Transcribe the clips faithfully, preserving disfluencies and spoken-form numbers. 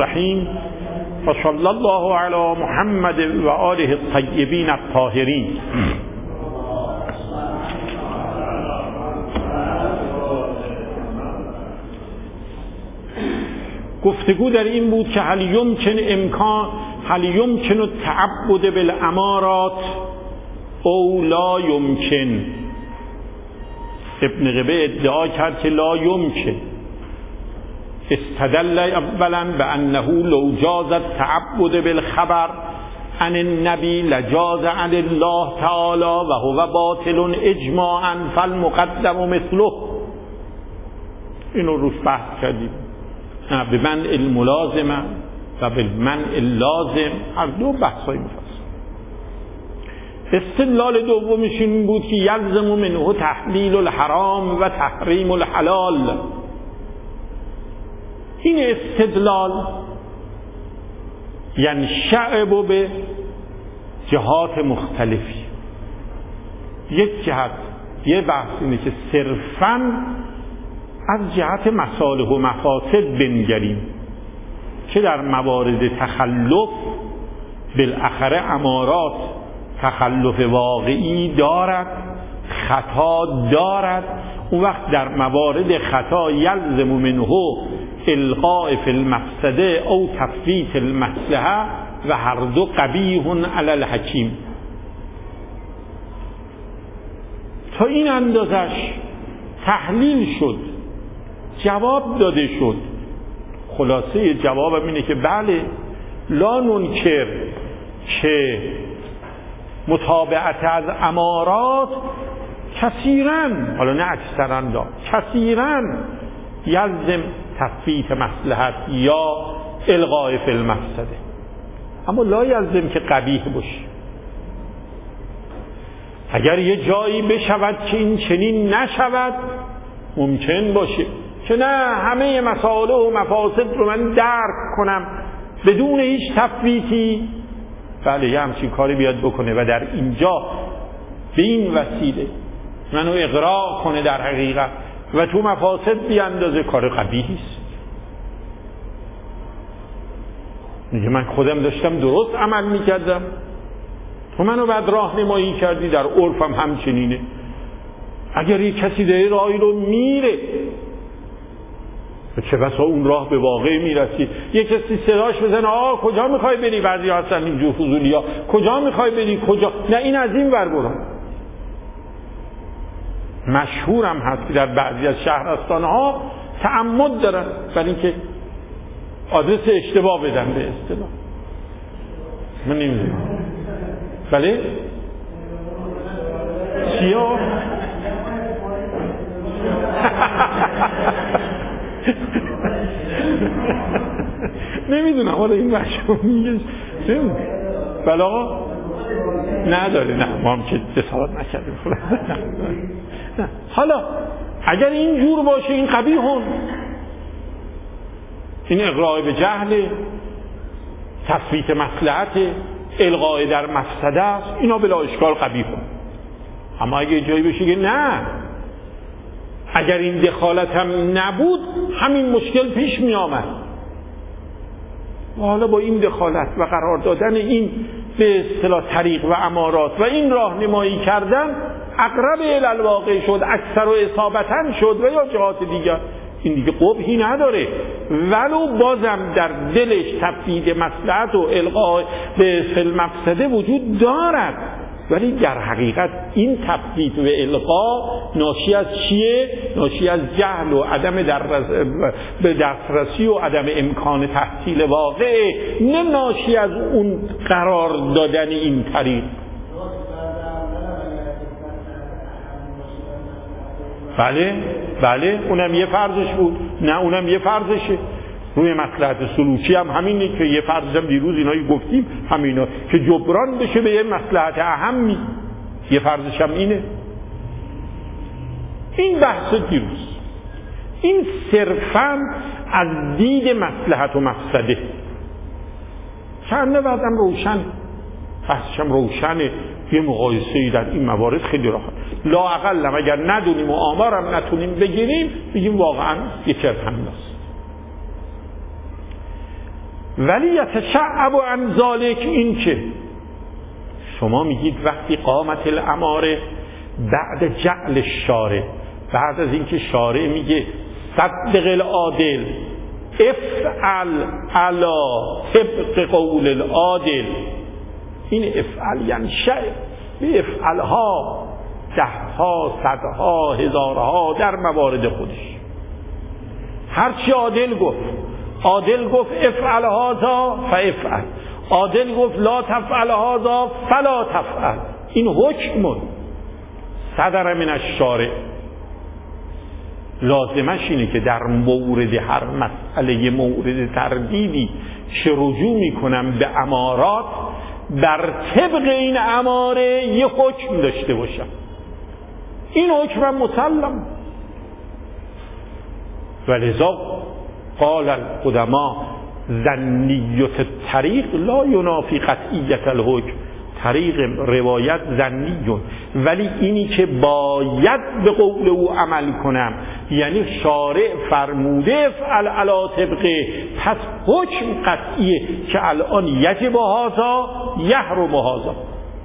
الرحیم و صلی الله علی محمد و آله الطیبین الطاهرین. گفتگو در این بود که هل یمکن امکان هل یمکن التعبد بالامارات او لا یمکن. ابن قبه ادعا کرد که لا یمکن. استدل اولا بانه لو جاز التعبد بالخبر عن النبی لجاز عن الله تعالی و هو باطل اجماعا فالمقدم مثله. اینو روش بحث کردیم به منع الملازمه و به منع اللازم، هر دو بحثای مفصل. استدلال دومش این بود که یلزم منه تحلیل الحرام و تحریم الحلال. این استدلال یعنی شعب به جهات مختلفی. یک جهت یه بحث اینه که صرفاً از جهت مصالح و مفاسد بنگریم که در موارد تخلف بالاخره امارات تخلف واقعی دارد، خطا دارد. اون وقت در موارد خطا یلزم منه الغاء فی المفسده او تفویت المصلحه و هر دو قبیح علی الحکیم. تا این اندازش تحلیل شد، جواب داده شد. خلاصه جوابم اینه که بله، لا ننکر که متابعت از امارات کثیراً، حالا نه اکثراً، دا کثیراً یلزم تفویت مصلحت یا الغاء فی المفسده، اما لا یلزم که قبیح باشه. اگر یه جایی بشود که این چنین نشود ممکن باشه که نه همه مصالح و مفاسد رو من درک کنم بدون هیچ تفویتی، بله یه همچین کاری بیاد بکنه و در اینجا به این وسیله منو اغراق کنه در حقیقت و تو مفاسد بیاندازه، کار قبیحی است. میگه من خودم داشتم درست عمل میکردم، تو منو بعد راهنمایی کردی، در عرفم همچنینه. اگر یک کسی در راهی رو میره چه بسا اون راه به واقع میرسی، یک کسی صداش بزنه آه کجا میخوای بری، بعضی هستن اینجور فضولی ها، کجا میخوای بری، کجا، نه این از این ور برو. مشهورم هست که در بعضی از شهرستان ها تعمد دارن برای اینکه آدرس اشتباه بدن به اصطلاح. من نمیدونم بله چیا نمیدونم حالا این مشهور میگه بله آقا نداره، نه ما هم که جسارت نکردیم. حالا اگر این جور باشه این قبیحون، این اغراء به جهل، تثبیت مصلحت، الغاء در مفسده است، اینا بلا اشکال قبیحون. اما اگه جایی بشه که نه، اگر این دخالت هم نبود همین مشکل پیش می آمد، و حالا با این دخالت و قرار دادن این به اصطلاح طریق و امارات و این راهنمایی کردن اقرب الی الواقع شد، اکثر و اصابتاً شد و یا جهات دیگر، این دیگه قبحی نداره. ولو بازم در دلش تفویض مصلحت و الغاء به فی المفسده وجود دارد، ولی در حقیقت این تفویض و الغاء ناشی از چیه؟ ناشی از جهل و عدم دررس به دسترسی و عدم امکان تحصیل واقع، نه ناشی از اون قرار دادن این طریق. بله بله اونم یه فرضش بود، نه اونم یه فرضشه. روی مصلحت سلوکی هم همینه که یه فرضش هم دیروز اینایی گفتیم، همینا که جبران بشه به یه مصلحت اهمی، یه فرضش هم اینه. این بحث دیروز این صرفاً از دید مصلحت و مفسده، چند بعدم روشن بحثش هم روشنه. یه مقایسه‌ای در این موارد خیلی راحت، لااقل هم اگر ندونیم و آمارم نتونیم بگیریم بگیم واقعاً یه چرت هم است. ولی یتشعب عن ذلک، این که شما میگید وقتی قامت الاماره بعد جعل الشارع، بعد از اینکه شارع میگه صدق العادل افعل علی طبق قول العادل، این افعل یعنی شیء به افعلها دهها صدها هزارها در موارد خودش. هرچی عادل گفت، عادل گفت افعل هذا فافعل، عادل گفت لا تفعل هذا فلا تفعل، این حکم صدر من الشارع. لازمش اینه که در مورد هر مسئله مورد تردیدی که رجوع میکنم به امارات، بر طبق این اماره یه حکم داشته باشم. این حکم مسلم. ولذا قال القدماء ظنیت الطریق لا ینافی قطعیت الحکم. طریق روایت ظنیون، ولی اینی که باید به قول او عمل کنم، یعنی شارع فرموده افعل علی طبقه، پس حکم قطعیه که الان یجب هذا یحرم هذا.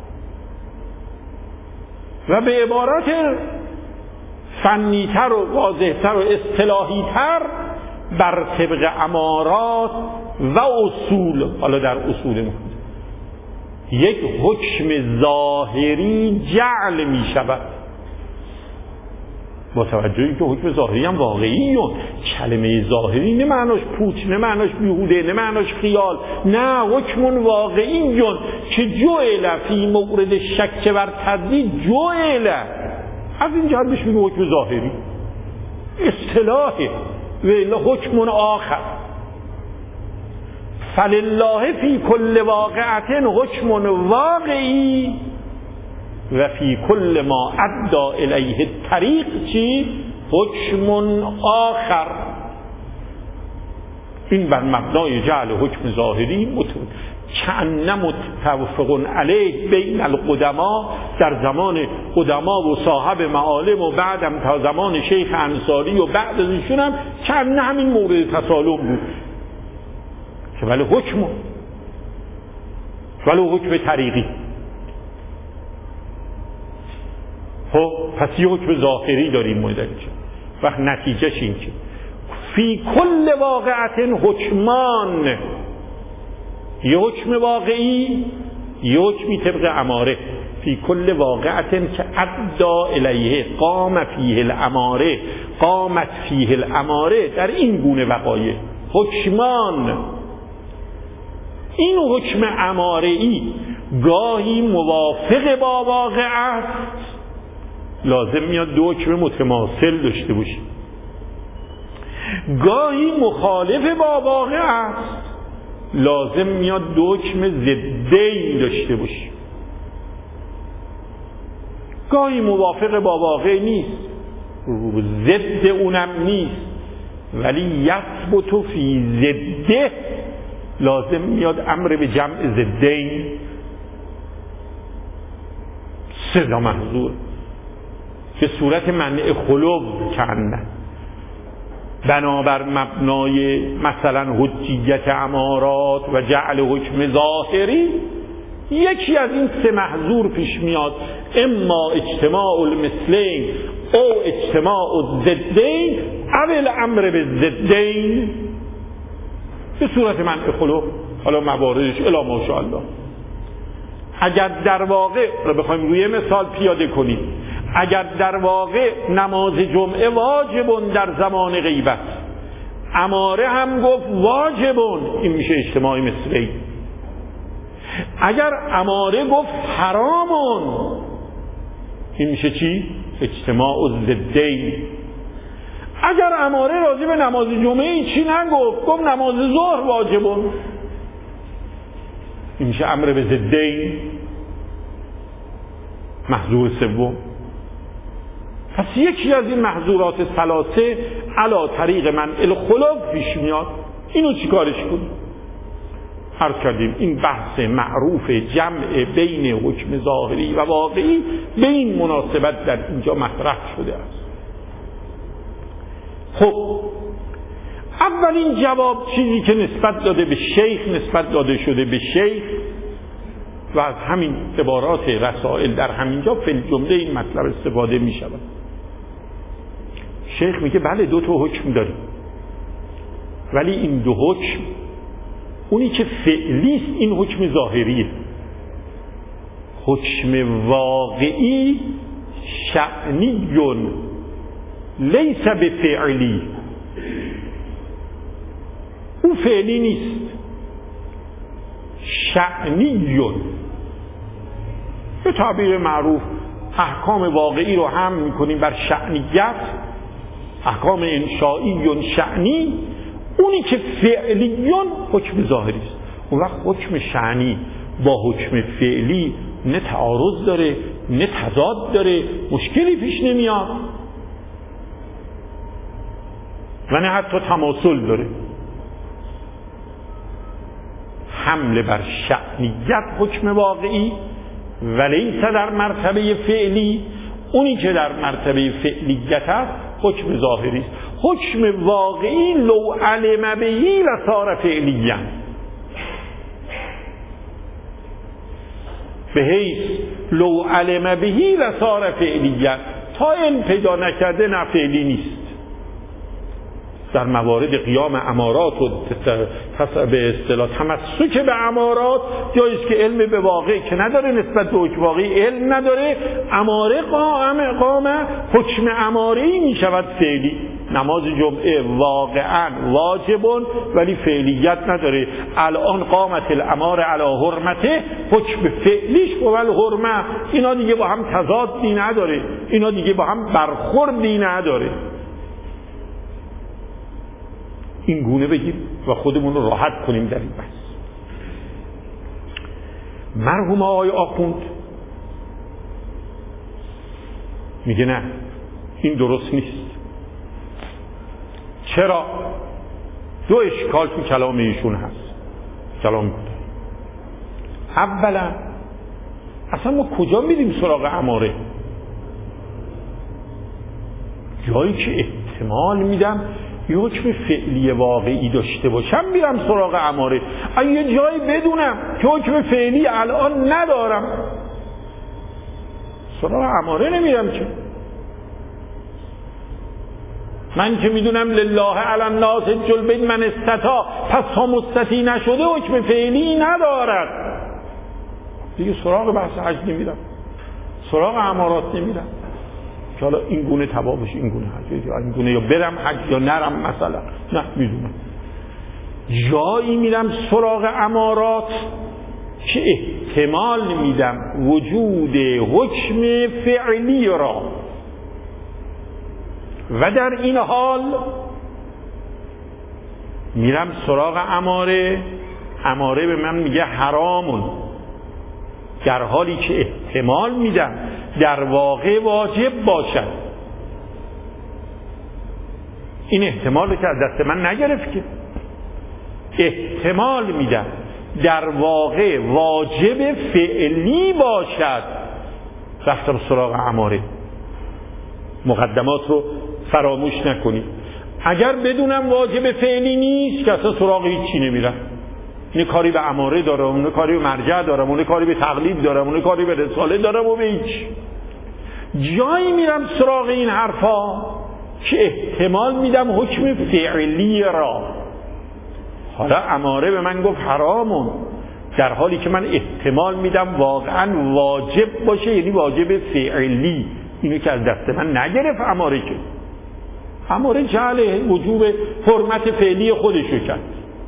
و به عبارت فنیتر و واضحتر و اصطلاحیتر بر طبق امارات و اصول، حالا در اصول مفید یک حکم ظاهری جعل می شود، با توجهی که حکم ظاهری هم واقعی هست. کلمه ظاهری نه معناش پوچ، نه معناش بیهوده، نه معناش خیال، نه حکم واقعی هست که جعل فی مورد شک بر تردید جعل، از این جهت بهش میگه حکم ظاهری، اصطلاحه و الا حکم آخر. فلله فی کل واقعت حکم واقعی و فی کل ما ادى الیه الطریق چی؟ حکم آخر. این بر مبنای جعل حکم ظاهری متون کأن متفق علیه بین القدما، در زمان قدما و صاحب معالم و بعدم تا زمان شیخ انصاری و بعد از ایشون هم کأن همین مورد تسالم بود، که ولی حکم ولی حکم طریقی. خب پس یه حکم ظاهری داریم ما اینجا. وقت نتیجهش این که فی کل واقعت حکمان، یه حکم واقعی، یه حکمی طبق اماره. فی کل واقعت که ادى الیه قام فیه الاماره، قامت فیه الاماره، در این گونه وقایع حکمان. این حکم اماره‌ای گاهی موافق با واقع است، لازم میاد دو حکم متماثل داشته باشه. گاهی مخالف با واقع است، لازم میاد دو حکم ضدین داشته باشه. گاهی موافق با واقع نیست، ضد اونم نیست، ولی یثبت فی ضده، لازم میاد امر به جمع ضدین. سه محظور که صورت منع خلو کنن، بنابر مبنای مثلا حجیت امارات و جعل حکم ظاهری، یکی از این سه محظور پیش میاد، اما اجتماع المثلین او اجتماع الضدین او الامر بالضدین به صورت منع خلو. حالا مواردش الا ماشاءالله. اگر در واقع رو بخوایم روی مثال پیاده کنیم، اگر در واقع نماز جمعه واجبون در زمان غیبت، اماره هم گفت واجبون، این میشه اجتماع مثلی. اگر اماره گفت حرامون، این میشه چی؟ اجتماع الضدین. اگر اماره راضی به نماز جمعه چی نگفت، گفت نماز ظهر واجبون، این میشه امر به ضدین، محظور سوم. پس یکی از این محظورات ثلاثه علا طریق منع الخلو پیش میاد. اینو چی کارش کنیم؟ عرض کردیم این بحث معروف جمع بین حکم ظاهری و واقعی به این مناسبت در اینجا مطرح شده است. خب اولین جواب چیزی که نسبت داده به شیخ نسبت داده شده به شیخ و از همین عبارات رسائل در همینجا فی جمله این مطلب استفاده می شود. شیخ میگه بله دو تا حکم داریم، ولی این دو حکم اونی که فعلیست این حکم ظاهریه، حکم واقعی شأنیون لیس بفعلی، اون فعلی نیست، شأنیون. به تعبیر معروف احکام واقعی رو هم میکنیم بر شأنیت، احکام انشائیون شأنی، اونی که فعلیون حکم ظاهری است. اون وقت حکم شأنی با حکم فعلی نه تعارض داره نه تضاد داره، مشکلی پیش نمیاد و نه حتی تماثل داره. حمله بر شأنیت حکم واقعی ولیس در مرتبه فعلی، اونی که در مرتبه فعلیت است حکم ظاهری است. حکم واقعی لو علم بهی لصار فعلیا، به حیث لو علم بهی لصار فعلیا، تا علم پیدا نکرده نه فعلی نیست. در موارد قیام امارات و به اصطلاح تمسک به امارات جاییست که علم به واقع که نداره، نسبت به حکم واقعی علم نداره، اماره قائم قامه حکم اماره‌ای می شود فعلی. نماز جمعه واقعا واجبون ولی فعلیت نداره. الان قامت الاماره علی حرمته، حکم فعلیش بود حرمه. اینا دیگه با هم تضادی نداره، اینا دیگه با هم برخوردی نداره. این گونه بگیم و خودمون رو راحت کنیم در این بحث. مرحوم آقای آخوند میگه نه این درست نیست. چرا؟ دو اشکال تو کلام ایشون هست. کلام کنه اولا اصلا ما کجا میریم سراغ اماره؟ جایی که احتمال میدم یه حکم فعلی واقعی داشته باشم میرم سراغ اماره. اگه یه جایی بدونم که حکم فعلی الان ندارم سراغ اماره نمیرم. که من که میدونم لله علی الناس حج البیت من استطاع، پس تا مستطیع نشده حکم فعلی ندارد دیگه سراغ بحث حج نمیرم، سراغ امارات نمیرم که حالا این گونه تبا بشه این گونه حج یا این گونه، یا برم حج یا نرم مثلا. نه میدونم جایی میرم سراغ امارات که احتمال میدم وجود حکم فعلی را و در این حال میرم سراغ اماره. اماره به من میگه حرامون، در حالی که احتمال میدم در واقع واجب باشد. این احتمال رو که از دست من نگرفت که احتمال میدم در واقع واجب فعلی باشد، رفتم سراغ اماره. مقدمات رو فراموش نکنید. اگر بدونم واجب فعلی نیست که اصلا سراغ هیچی نمیرم، نه کاری به اماره دارم، نه کاری به مرجع دارم، نه کاری به تقلید دارم، نه کاری به رساله دارم و به هیچ. جایی میرم سراغ این حرفا که احتمال میدم حکم فعلی را. حالا اماره به من گفت حرامون، در حالی که من احتمال میدم واقعا واجب باشه، یعنی واجب فعلی. اینو که از دست من نگرفت اماره، که اماره جعل وجوب حرمت فعلی خودشو کرد.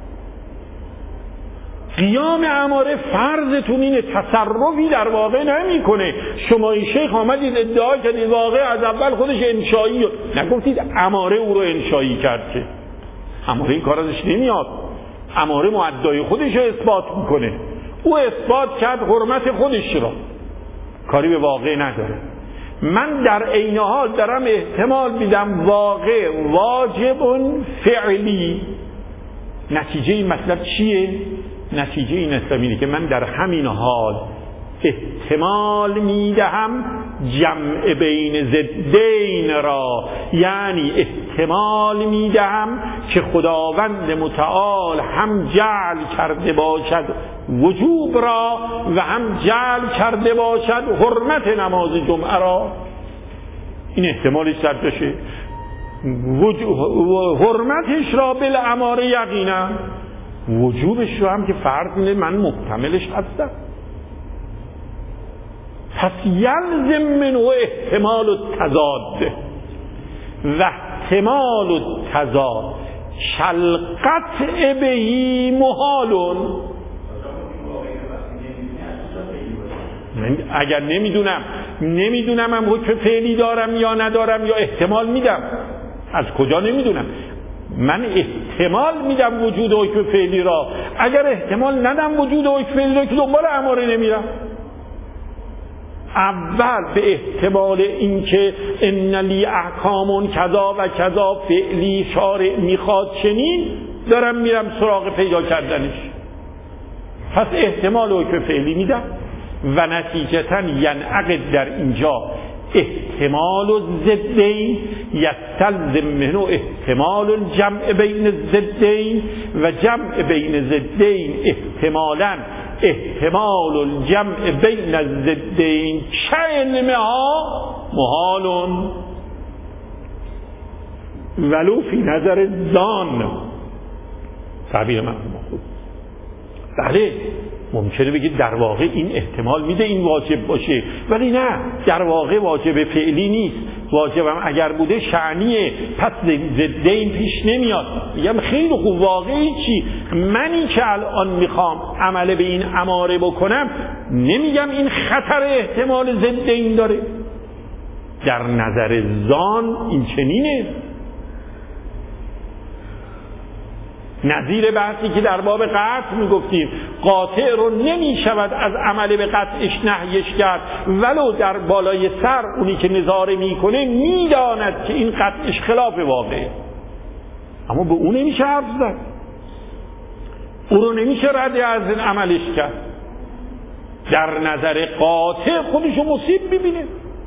قیام اماره فرضتون اینه، تصرفی در واقع نمی کنه. شما این شیخ آمدید ادعا کردید واقع از اول خودش انشایی، نگفتید اماره او رو انشایی کرد. که اماره این کار ازش نمیاد، اماره مدعای خودش رو اثبات میکنه. او اثبات کرد حرمت خودش را، کاری به واقع نداره. من در عین حال دارم احتمال میدم واقع واجب فعلی. نتیجه این مطلب چیه؟ نتیجه این است که من در همین حال احتمال میدهم جمع بین ضدین را، یعنی احتمال احتمال میدهم که خداوند متعال هم جعل کرده باشد وجوب را و هم جعل کرده باشد حرمت نماز جمعه را. این احتمالش صد بشه. حرمتش را بالاماره یقینا، وجوبش رو هم که فرض میده من محتملش هستم. پس یلزم منه احتمال التضاد و احتمال التضاد شلقطع بهی محالون. اگر نمیدونم نمیدونم هم حکم فعلی دارم یا ندارم یا احتمال میدم، از کجا نمیدونم؟ من احتمال میدم وجود حکم فعلی را. اگر احتمال ندم وجود حکم فعلی را که دنبال اماره نمیرم. اول به احتمال اینکه ان لی احکام کذا و کذا فعلی شارع میخواد چنین دارم میرم سراغ پیدا کردنش. پس احتمال حکم فعلی میدم و نتیجتا ینعقد در اینجا احتمال الضدین یستلزم منه احتمال الجمع بین الضدین و جمع بین ضدین احتمالا احتمال الجمع بین الضدین کعلمها محال ولو فی نظر الظان. تعبیر من خوب. بله ممکنه بگید در واقع این احتمال میده این واجب باشه، ولی نه، در واقع واجب فعلی نیست. واجبم اگر بوده شأنیه، پس ضدین پیش نمیاد. میگم خیلی خوب، واقعی چی؟ منی که الان میخوام عمل به این اماره بکنم نمیگم این خطر احتمال ضدین داره. در نظر زان این چنینه. نظیر بحثی که در باب قطع میگفتیم قاطع رو نمی شود از عمل به قطعش نهیش کرد، ولو در بالای سر اونی که نظاره میکنه میداند که این قطعش خلاف واقعه، اما به اون نمیشه حرف زد، اون رو نمیشه رد از این عملش کرد. در نظر قاطع خودشو مصیب ببینه.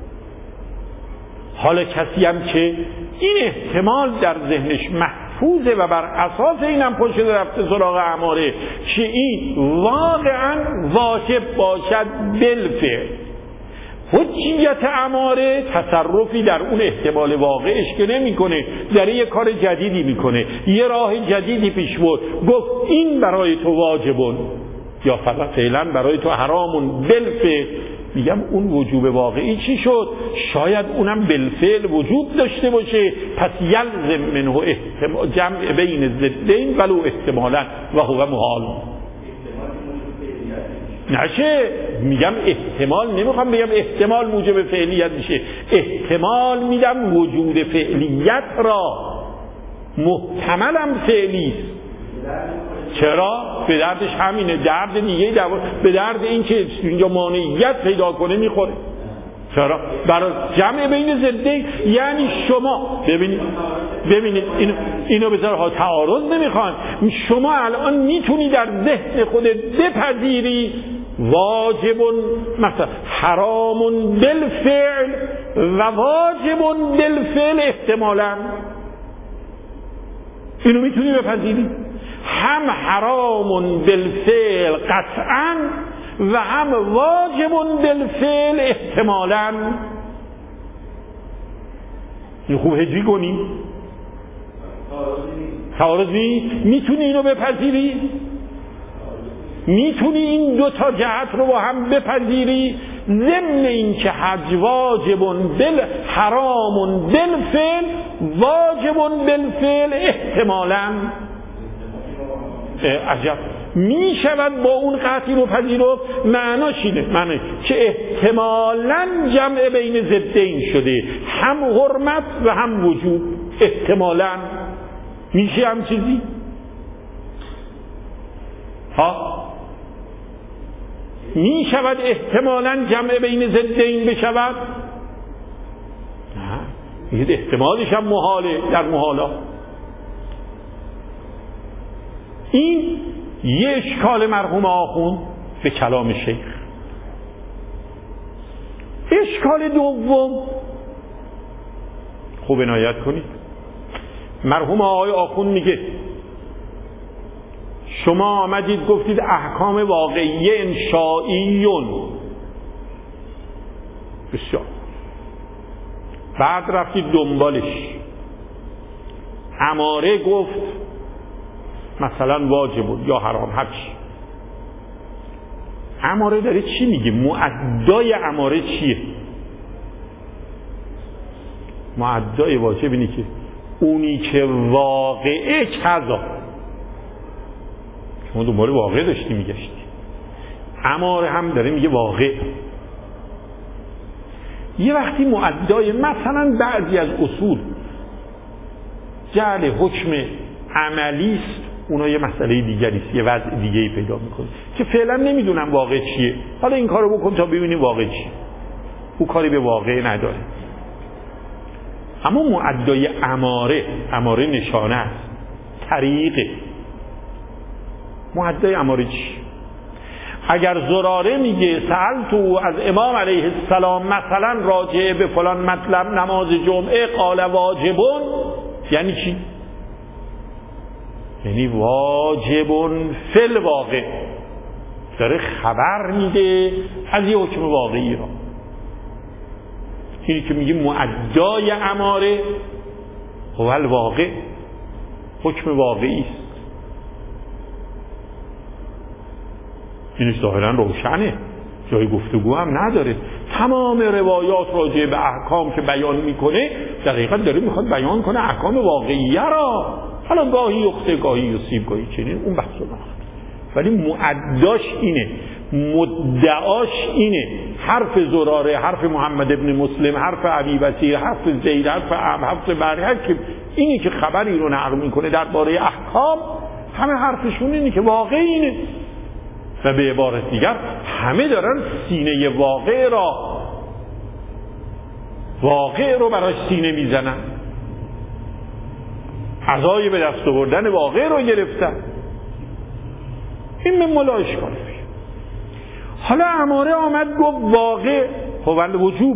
حالا کسی هم که این احتمال در ذهنش محفوظه و بر اساس اینم پشت رفته سراغ اماره که این واقعا واجب باشد بالفعل، حجیت اماره تصرفی در اون احتمال واقعش که نمی کنه، در یه کار جدیدی میکنه، یه راه جدیدی پیش برد، گفت این برای تو واجبون یا فقط فعلا برای تو حرامون بالفعل. میگم اون وجوب واقعی چی شد؟ شاید اونم بالفعل وجود داشته باشه، پس یلزم منه احتمال جمع بین ضدین ولو احتمالا و هو محال. نشه میگم احتمال، نمیخوام بگم احتمال موجب فعلیت میشه، احتمال میدم وجود فعلیت را، محتملم فعلیست. چرا؟ به دردش همینه، درد دیگه به درد این که اینجا مانعیت پیدا کنه میخوره. چرا؟ برای جمع بین ضدین. یعنی شما ببینید ببینید اینو اینو بذار ها تعارض نمیخوان. شما الان میتونی در ذهن خودت بپذیری واجب مثلا حرام بالفعل و واجب بالفعل احتمالا، اینو میتونی بپذیری، هم حرام بالفعل قطعا و هم واجب بالفعل احتمالا. این خوب هجی کنیم، تعارض نیست. میتونی اینو بپذیری، میتونی این دو تا جهت رو با هم بپذیری، ضمن این که حج واجب بل حرام بالفعل واجب بالفعل احتمالا. عجب، می شود با اون قطعی رو پذیرفت. معناش اینه، معنی که احتمالاً جمع بین ضدین شده، هم حرمت و هم وجوب. احتمالاً میشه هم چیزی ها می شود احتمالاً جمع بین ضدین بشود؟ نه، یه احتمالش هم محاله. در محالا این یه اشکال مرحوم آخوند به کلام شیخ. اشکال دوم خوب عنایت کنید، مرحوم آقای آخوند میگه شما آمدید گفتید احکام واقعی انشائیون، بسیار، بعد رفتید دنبالش. اماره گفت مثلا واجب یا حرام، هرچی. اماره داره چی میگه؟ معدای اماره چیه؟ معدای واجب اینه که اونی که واقعه کذا، شما دنبال واقع داشتی میگشتی، اماره هم داره میگه واقع. یه وقتی معدای مثلا بعضی از اصول جعل حکم عملی است، اونا یه مسئله دیگری است، یه وضع دیگه‌ای پیدا میکنه که فعلا نمیدونم واقع چیه، حالا این کارو بکن تا ببینیم واقع چیه. او کاری به واقع نداره. اما معدای اماره، اماره نشانه است، طریقه. معدای اماره چی؟ اگر زراره میگه سألتو از امام علیه السلام مثلا راجع به فلان مطلب نماز جمعه قال واجبون، یعنی چی؟ یعنی واجبون فی الواقع، داره خبر میده از یه حکم واقعی را. اینی که میگه معدای اماره هو الواقع، حکم واقعی است. این ظاهرا روشنه، جای گفتگو هم نداره. تمام روایات راجع به احکام که بیان میکنه در حقیقت داره میخواد بیان کنه احکام واقعیه را. حالا گاهی یخته گاهی یصیب گاهی چنین، اون بحث رو نخواد، ولی معداش اینه، مدعاش اینه. حرف زراره، حرف محمد ابن مسلم، حرف ابی بصیر، حرف زید، حرف عم، حرف برهک، که اینی که خبری رو نقل میکنه درباره احکام، همه حرفشون اینه که واقع اینه. و به عبارت دیگر همه دارن سینه واقع را واقع رو براش سینه میزنن، عزای به دست آوردن واقع رو گرفتن. این من ملاش کنه. حالا اماره آمد گفت واقع هو الوجوب.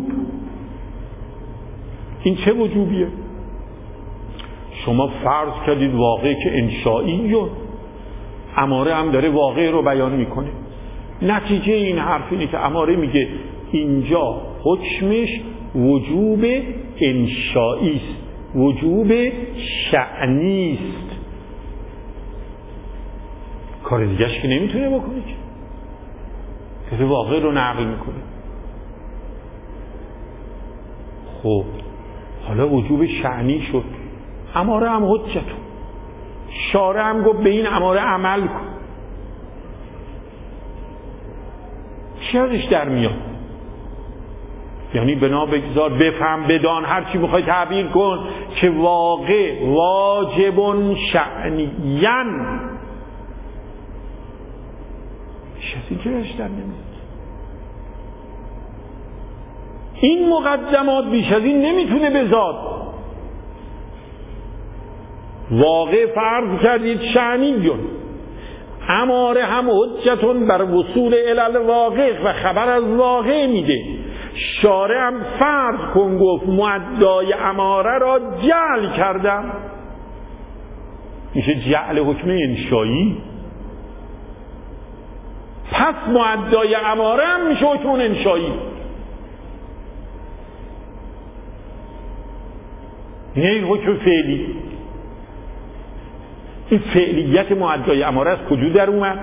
این چه وجوبیه؟ شما فرض کردید واقع که انشائیه، اماره هم داره واقع رو بیان میکنه. نتیجه این حرف اینه که اماره میگه اینجا حکمش وجوب انشائی است، وجوب شأنی است. کار دیگه‌اش که نمیتونه بکنه، که واقع رو نقل میکنه. خب حالا وجوب شأنی شد، اماره هم حجت، شارع هم گفت به این اماره عمل کن. چی ازش در میاد؟ یعنی بنا بگذار، بفهم، بدان، هر چی میخوای تعبیر کن که واقع واجبون شأنیان. چیزی که ازش در نمیاد. این مقدمات بیش از این نمیتونه بذات. واقع فرض کردید شأنیون، اماره هم حجتون بر وصول الی واقع و خبر از واقع میده. شارع هم فرض کن گفت معدای اماره را جعل کردم، میشه جعل حکم انشایی. پس معدای اماره هم میشه حکم انشایی. نه این حکم فعلی. این فعلیت معدای اماره از کجا در اومد؟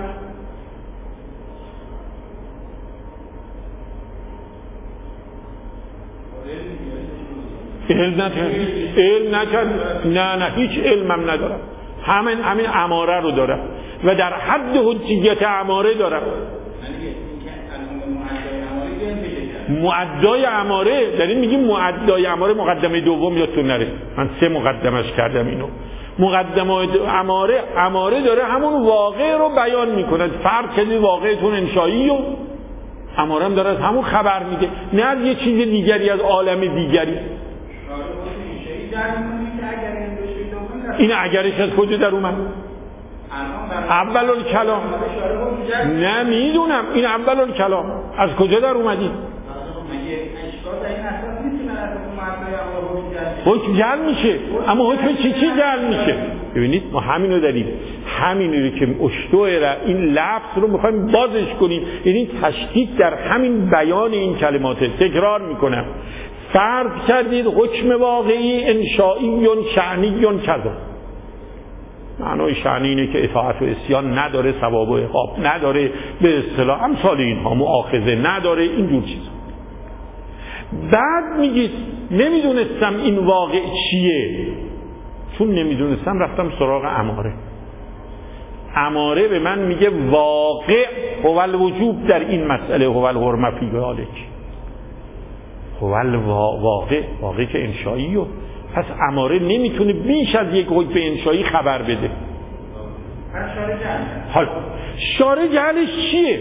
علم نکرد، علم نکرد، نه نه هیچ علمم ندارم، همین همین اماره رو دارم و در حد حجیت اماره دارم. معدای اماره داریم میگیم، معدای اماره مقدمه دوم یادتون نره، من سه مقدمش کردم اینو. مقدمه اماره، اماره داره همون واقع رو بیان میکنه. فرض کنید واقعتون انشایی و اماره هم داره از همون خبر میده، نه از یه چیز دیگری، از عالم دیگری. این اگرش از کجا در اومد؟ اول الکلام. نه میدونم، این اول الکلام از کجا در اومدی؟ حکم جعل میشه، اما حکم چی چی جعل میشه؟ ببینید ما همینو داریم، همینی رو که اشتوه را این لفظ رو میخوایم بازش کنیم، یعنی تشدید در همین بیان این کلمات. تکرار میکنم، فرض کردید حکم واقعی انشائی شأنی کذا. معنای شأنی اینه که اطاعت و عصیان نداره، ثواب و عقاب نداره، به اصطلاح امثال اینها، مؤاخذه نداره، اینجور چیزا. بعد میگید نمیدونستم این واقع چیه، چون نمیدونستم رفتم سراغ اماره. اماره به من میگه واقع هو الوجوب در این مسئله، هو الحرمه فی ذلک، هو الواقع، واقع که انشایی. و پس اماره نمیتونه بیش از یک حکم انشایی خبر بده. حالا شارع جهلش چیه؟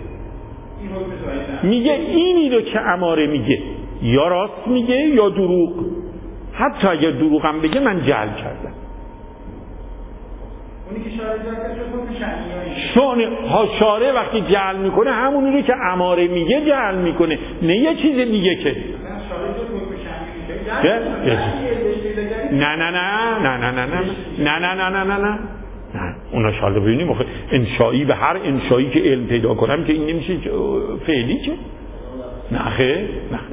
میگه اینی رو که اماره میگه یا راست میگه یا دروغ. حتی اگر دروغ هم بگه من جهل کردم. اونی که شارع جهل کرده شونه ها، شارع وقتی جهل میکنه همونی رو که اماره میگه جهل میکنه، نه یه چیز دیگه که نه نه نه نه نه نه نه نه نه نه نه نه نه نه اونا شاله ببینیم انشایی به هر انشایی که علم پیدا کنم که این نمیشه فعلی که نه خیر نه خیر.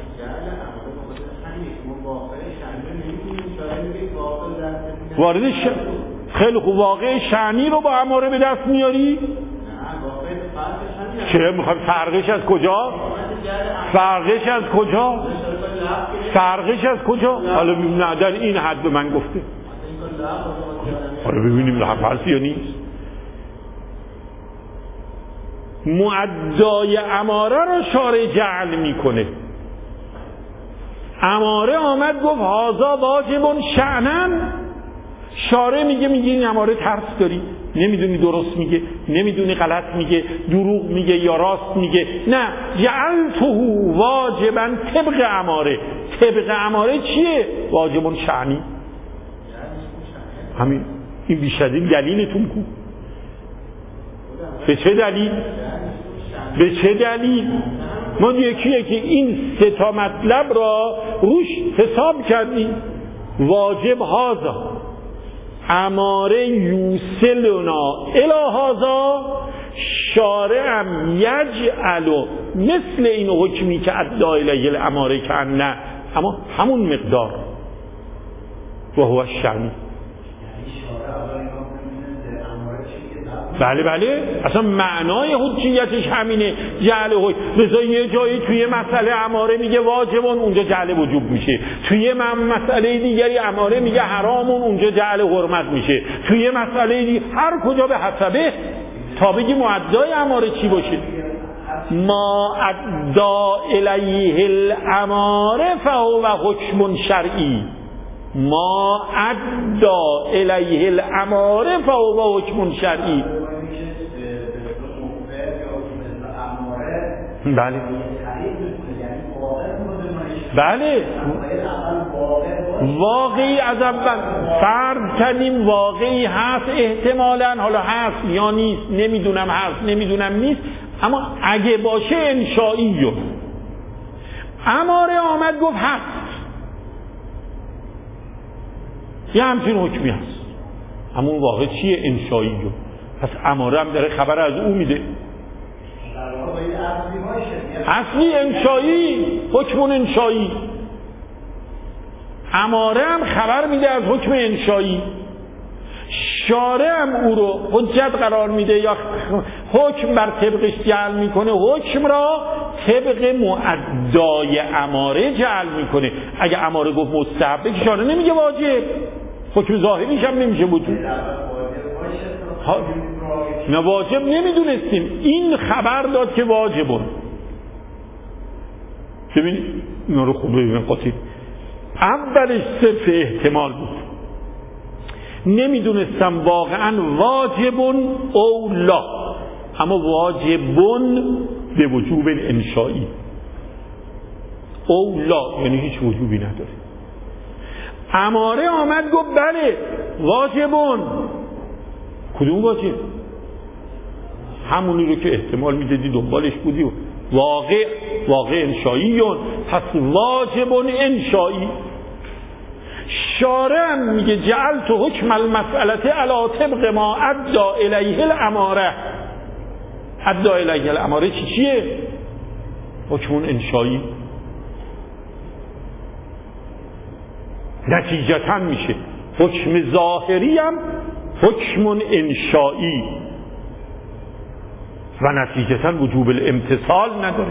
وارد ش... خیلی خوب، واقع شأنی رو با اماره به دست میاری؟ چه میخوای فرقش از کجا؟ فرقش از کجا؟ فرقش از کجا؟ حالا نه در این حد به من گفته. حالا ببینیم لحظه هست یا نیست. معدای اماره رو شارع جعل میکنه. اماره آمد گفت هازا واجب شأنن، شارع میگه میگه این اماره ترس داری، نمیدونی درست میگه، نمیدونی غلط میگه، دروغ میگه یا راست میگه. نه، جعلته واجبا طبق اماره. طبق اماره چیه؟ واجب شأنی. همین این بیشتر دلیلتون کو. به چه دلیل؟ به چه دلیل؟ ما یکی یکی این سه تا مطلب را روش حساب کردیم. واجب هازا، اماره یوسلنا الی هازا، شارعم یجعلو مثل این حکمی که ادعا الیه الاماره که نه، اما همون مقدار و هو الشأن. بله بله، اصلا معنای حجیتش همینه، جعل حکم. لذا یه جایی توی مسئله اماره میگه واجبون، اونجا جعل وجوب میشه. توی مسئله دیگری اماره میگه حرامون، اونجا جعل حرمت میشه. توی مسئله دیگه هر کجا به حسبه، تا بگی معدای اماره چی باشه. ما ادعا الیه الاماره فهو حکم شرعی. ما ادعا الیه الاماره فهو حکم شرعی. بله بله، واقعی از اول فرض کردیم واقعی هست، احتمالاً حالا هست یا نیست نمیدونم، هست نمیدونم نیست، اما اگه باشه انشائیه. اماره آمد گفت هست، یه همچین حکمی هست، اما اون واقع چیه؟ انشائیه. پس اماره هم داره خبر از او میده. اصلی انشایی، حکم انشایی. اماره هم خبر میده از حکم انشایی. شارع هم او رو حجت قرار میده یا حکم بر طبقش جعل میکنه، حکم را طبق معدای اماره جعل میکنه. اگه اماره گفت مستحبه که شارع نمیگه واجب، حکم ظاهریش هم نمیشه بود. نه واجب نمیدونستیم، این خبر داد که واجبون. ببینید اینا رو خوب ببینید قاطی. اولش صرف احتمال بود، نمیدونستم واقعا واجبون او لا، اما واجبون به وجوب انشایی او لا یعنی هیچ وجوبی نداره. اماره آمد گفت بله واجبون. کدوم واجب؟ همونی رو که احتمال میدادی دنبالش بودی. واقع واقع انشاییون، پس واجبون انشایی. شارع هم میگه جعلت حکم المسئله علی طبق ما ادعا الیه الاماره. ادعا الیه الاماره چی چیه؟ حکمون انشایی. نتیجتا میشه حکم ظاهری هم حکمون انشایی و نتیجتا وجوب الامتثال نداره.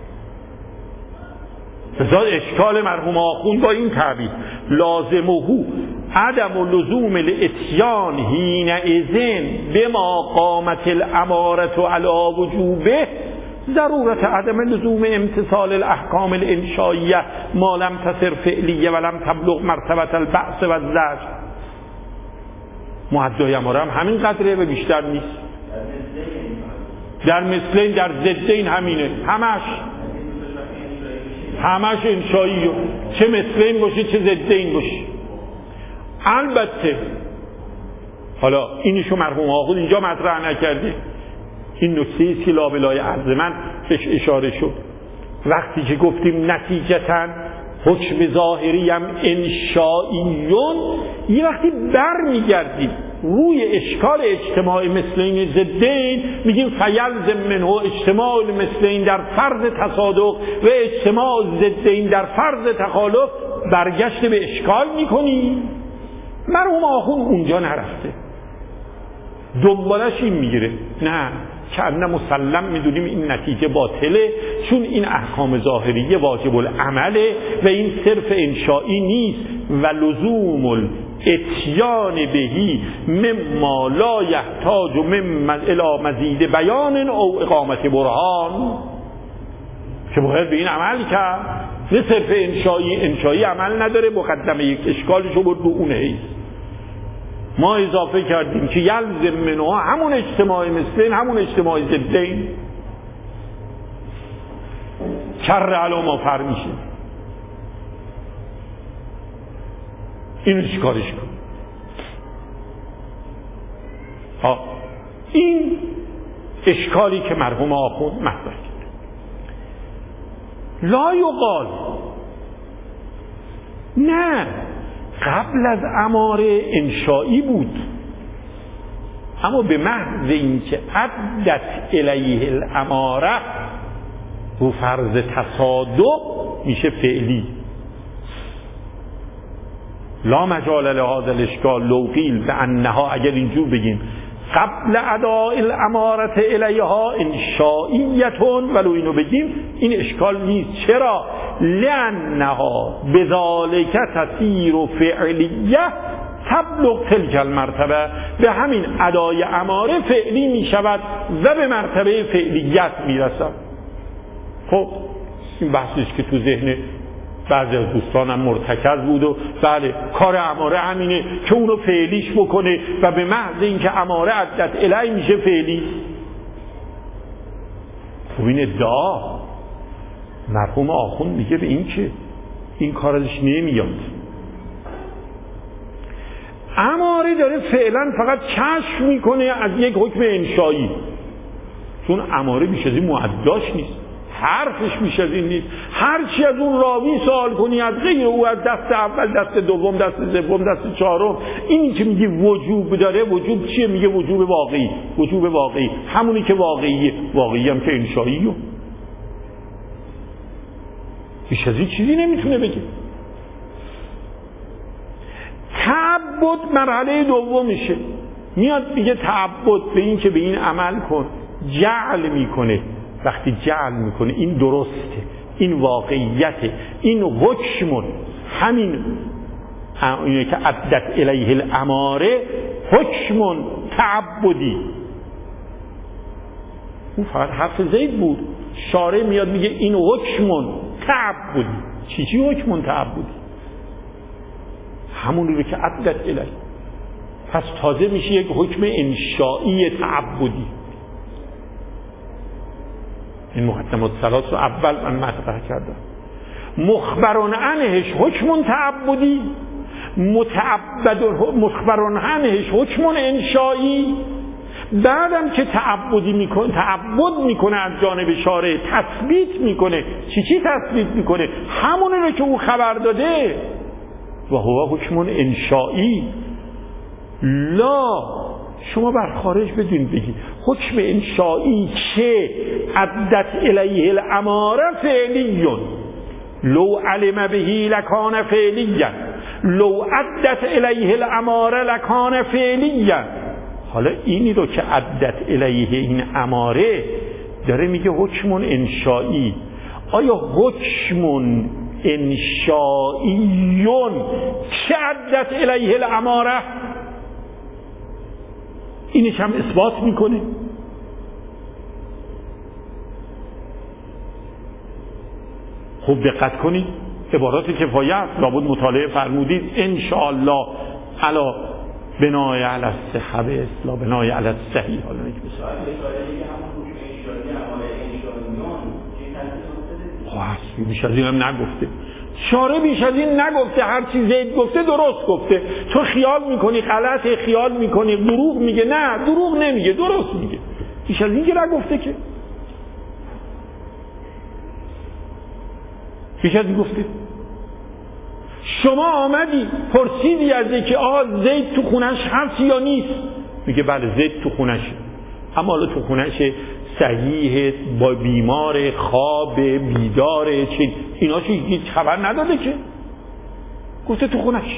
لذا اشکال مرحوم آخوند با این تعبیر لازمه عدم و لزوم الاتیان حینئذ بما قامت الامارة علی وجوبه ضرورت عدم لزوم امتثال الاحکام الانشائیه ما لم تصر فعلیه و لم تبلغ مرتبه البعث و الزجر. معدای اماره هم همین قدره و بیشتر نیست. در مثلین در ضدین همینه، همش همش انشائیه، چه مثلین باشه چه ضدین باشه. البته حالا اینشو مرحوم آخوند اینجا مطرح نکرده، این نکته است که لابلای عرض من بهش اشاره شد. وقتی که گفتیم نتیجتاً حکم ظاهری هم انشائیون، یه وقتی بر میگردیم روی اشکال اجتماع مثلین ضدین میگیم فیلزم منه اجتماع مثلین در فرض تصادق و اجتماع ضدین در فرض تخالف، برگشت به اشکال میکنیم. مرحوم آخوند اونجا نرفته، دنبالش این میگیره نه که نه مسلم میدونیم این نتیجه باطله چون این احکام ظاهریه واجب العمله و این صرف انشائی نیست و لزوم الاتیان بهی مما لا یحتاج مما الی مزید بیان او اقامت برهان، که باید به این عمل کرد. نه صرف انشائی، انشائی عمل نداره، مقدمه یک اشکالشو بود رو اونه ایست. ما اضافه کردیم که یلزم منها همون اجتماع مثلین همون اجتماع ضدین، کر علامه فر میشه. اینو چیکارش کن؟ ها این اشکالی که مرحوم آخوند مطرح کرد. لا یقال نه قبل از اماره انشائی بود، اما به محض اینکه عدت الیه الاماره رو فرض تصادق میشه فعلی. لا مجال لهذا الاشکال لو قیل بانها، اگر اینجور بگیم قبل اداء الاماره الیها انشائیتون، ولو اینو بگیم این اشکال نیست. چرا؟ لانها بذالک تسیر فعلیه تبلغ تلک المرتبه، به همین ادای اماره فعلی می شود و به مرتبه فعلیت می رسد. خب این بحثیش که تو ذهن بعضی از دوستانم مرتکز بود و بله کار اماره همینه که اونو فعلیش بکنه و به محض اینکه اماره عدت الی میشه فعلی. خب این ادعا مرحوم آخوند میگه به این که این کارش نمیاد. اماره داره فعلا فقط کشف میکنه از یک حکم انشایی، چون اماره بیش از این معداش نیست، حرفش بیش از این نیست. هر چی از اون راوی سوال کنی از غیر او، از دست اول، دست دوم، دست سوم، دست چهارم، اینی که میگه وجوب داره، وجوب چیه؟ میگه وجوب واقعی. وجوب واقعی همونی که واقعیه، واقعی هم که انشاییه. بیش از این چیزی نمیتونه بگه. تعبد مرحله دومشه، میاد میگه تعبد به این که به این عمل کن، جعل میکنه. وقتی جعل میکنه این درسته، این واقعیته، این حکمون، همین اینه که عدت الیه الاماره حکمون تعبدی. اون فقط حرف زید بود. شارع میاد میگه این حکمون تعبدی. چی چی حکمون تعبدی؟ همون رو که عدت الیه. پس تازه میشه یک حکم انشائی تعبدی. این مقدمات ثلاث رو اول من مطرح کردم. مخبران عنهش حکمون تعبدی، متعبد مخبران عنهش حکمون انشائی. بعدم که تعبدی میکنه، تعبد میکنه از جانب شارع، تثبیت میکنه. چی چی تثبیت میکنه؟ همونه رو که او خبر داده. و هو حکم انشائی. لا شما بر خارج بدون بگید حکم انشائی که عدت الیه الاماره فعلیون لو علم بهی لکان فعلیون لو عدت الیه الاماره لکان فعلیون. حالا اینی رو که عدت الیه این اماره داره میگه حکم انشائی. آیا حکم انشائیون که عدت الیه الاماره اینش هم اثبات میکنه؟ خوب دقت کنید، عبارات کفایه است، لابد مطالعه فرمودید. انشاءالله علا بنای علی الصحه به اصلا بنای علی الصحیح. حالا یک مثال خب بیش از این هم نگفته، شارع بیش از این نگفته. هر چی زید گفته درست گفته. تو خیال میکنی غلطه، خیال میکنی دروغ میگه. نه دروغ نمیگه، درست میگه. بیش از این که نگفته که. بیش از این گفته. شما آمدی پرسیدی از یکی آقا زید تو خونش هست یا نیست؟ میگه بله زید تو خونشه، اما حالا تو خونشه صحیح، با بیمار، خواب، بیداره، چه اینا چه هیچ خبر نداده که گفته تو خونش.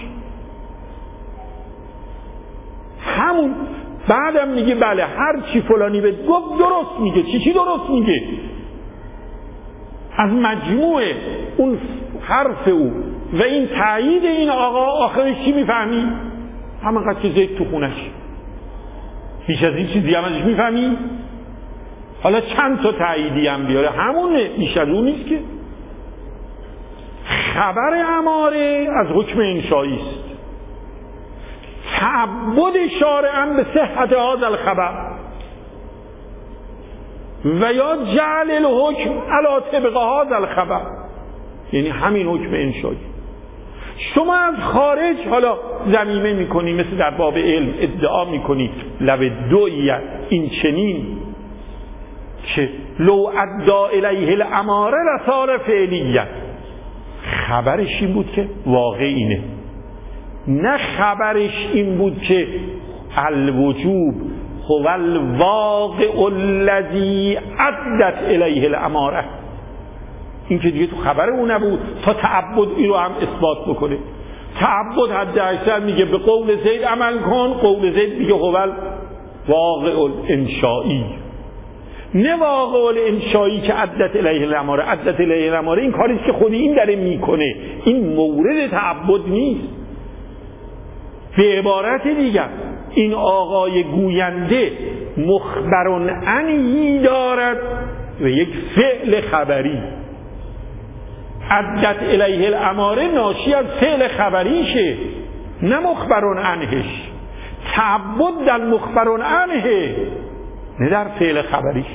همون بعدم میگه بله هر چی فلانی به گفت درست میگه. چی چی درست میگه؟ از مجموع اون حرف او و این تایید این آقا آخرش چی میفهمی؟ همانقدر که زید تو خونش. بیش از این چیزی هم ازش میفهمی؟ حالا چند تا تاییدی هم بیاره همونه، بیش از اون نیست که. خبر اماره از حکم انشایی است. تعبد شارعا به صحت هذا الخبر و یا جعل الحکم علی طبق هذا الخبر، یعنی همین حکم انشایی. شما از خارج حالا ضمیمه میکنی، مثل در باب علم ادعا میکنی لب دویت این چنین که لو ادعا الیه الاماره لصار فعلیت. خبرش این بود که واقع اینه، نه خبرش این بود که الوجوب هو الواقع الذی عدت الیه الاماره. این که دیگه تو خبر اون نبود تا تعبد این رو هم اثبات بکنه. تعبد حد اکثر میگه به قول زید عمل کن، قول زید میگه هو الواقع الانشائی، نه واقع الانشائی که عدت الیه الاماره. عدت الیه الاماره این کاریست که خودی این داره میکنه، این مورد تعبد نیست. به عبارت دیگر این آقای گوینده مخبرون عنهی دارد و یک فعل خبری. عدت الیه الاماره ناشی از فعل خبریشه، نه مخبرون عنهش. تعبد در مخبرون عنه، نه در فعل خبریش.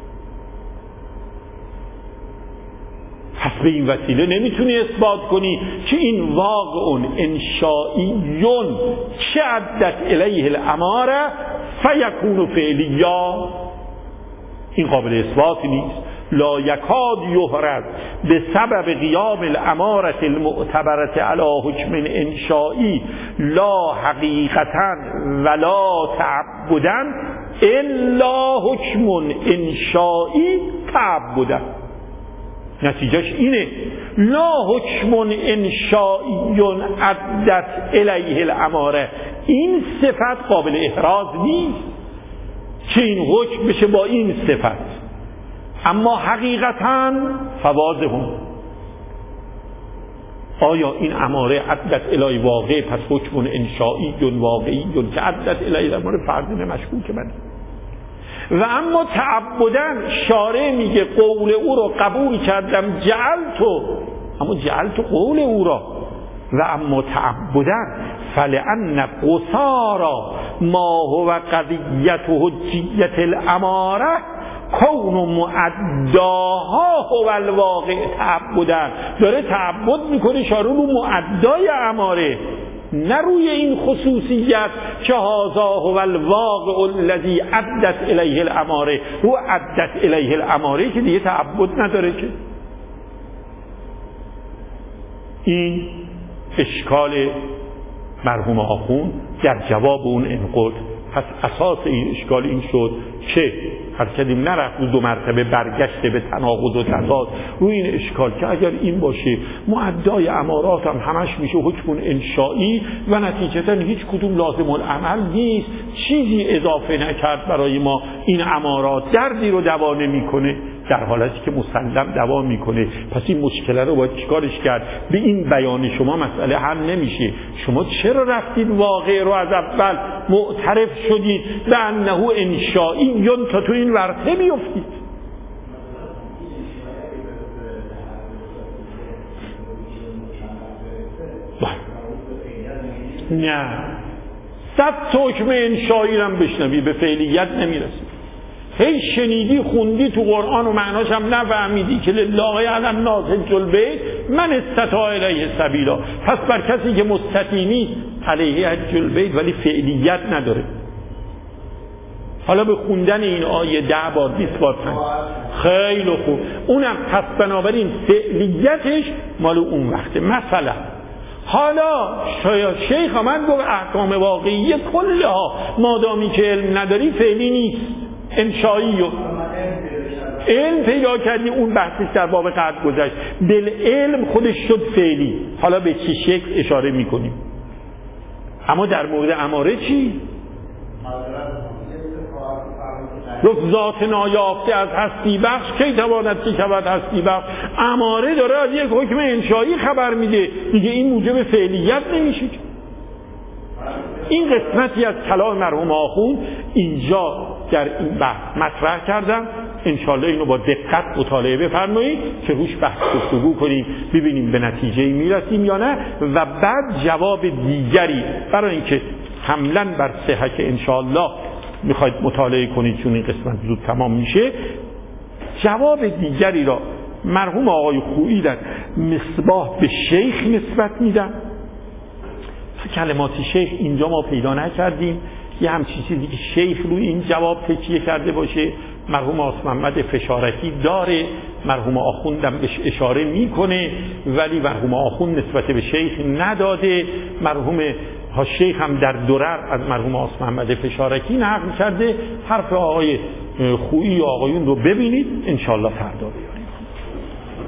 پس به این وسیله نمیتونی اثبات کنی که این واقع انشائیون چه عدت الیه الاماره فیکون فعلیا. این قابل اثبات نیست. لا یکاد یحرز به سبب قیام الاماره المعتبره علی حکم انشائی لا حقیقتا ولا تعبدا الا حکم انشائی تعبدا. نتیجهش اینه لا حکم انشائیون عدت الیه الاماره. این صفت قابل احراز نیست که این حکم بشه با این صفت، اما حقیقتا فواضحون. آیا این اماره عدت الی واقع پس حکم انشائیون واقعیون که عدت الی الاماره فرض مشکوک من. و اما تعبدن شارع میگه قول او رو قبول کردم جعلتو، اما جعلتو قول او را. و اما تعبدن فلأن قصارا ما هو قضیت حجیت الاماره کون معداها هو الواقع. تعبدن داره تعبد میکنه شارع رو معدای اماره، نه روی این خصوصیت که هذا هو الواقع الذی عدت الیه الاماره. رو عدت الیه الاماره که دیگه تعبد نداره که. این اشکال مرحوم آخوند در جواب اون انقد. پس اساس این اشکال این شد که هر کدیم نرفت دو مرتبه برگشته به تناقض و تضاد روی این اشکال که اگر این باشه معدای امارات هم همش میشه حکم انشائی و نتیجتا هیچ کدوم لازم العمل نیست، چیزی اضافه نکرد برای ما این امارات، دردی رو دوا نمیکنه، در حالتی که مسلم دوا میکنه. پس این مشکل رو باید چیکارش کرد؟ به این بیان شما مسئله حل نمیشه. شما چرا رفتید واقع رو از اول معترف شدید به انه انشائی تا تو این ورطه میافتید؟ نه، صد حکم انشائی رو بشنوی به فعلیت نمیرسی. هی شنیدی خوندی تو قرآن و معناش هم نفهمیدی که لله علی الناس حج البیت من استطاع الیه سبیلا. پس بر کسی که مستطیع نیست علیه حج البیت ولی فعلیت نداره. حالا به خوندن این آیه ده بار بیست بار پنج خیلی خوب، اونم پس بنابراین فعلیتش مال اون وقته. مثلا حالا شاید شیخ من گفت احکام واقعی کلها مادامی که علم نداری فعلی نیست، انشایی و علم پیدا کردی، اون بحثش در باب قطع گذشت. دل علم خودش شد فعلی. حالا به چه شکل اشاره میکنیم؟ اما در مورد اماره چی؟ گفت ذات نایافته از هستی بخش کی تواند که شود هستی بخش. اماره داره از یک حکم انشایی خبر میده، دیگه این موجب فعلیت نمیشه. این قسمتی از کلام مرحوم آخوند اینجا در این بحث مطرح کردم. انشالله اینو با دقت مطالعه بفرمایید که روش بحث گفتگو کنیم، ببینیم به نتیجه میرسیم یا نه، و بعد جواب دیگری برای اینکه حملاً بر صحت انشالله میخواید مطالعه کنید چون این قسمت زود تمام میشه، جواب دیگری را مرحوم آقای خویی در مصباح به شیخ نسبت میدن. کلمات شیخ اینجا ما پیدا نکردیم، یه همچین چیزی که شیخ روی این جواب تکیه کرده باشه مرحوم آقا محمد فشارتی داره، مرحوم آخوندم بهش اشاره میکنه ولی مرحوم آخوند نسبت به شیخ نداده. مرحوم ها شیخ هم در درر از مرحوم آقا محمد فشارتی نقل کرده. حرف آقای خویی و آقایون رو ببینید انشالله فردا بیاد.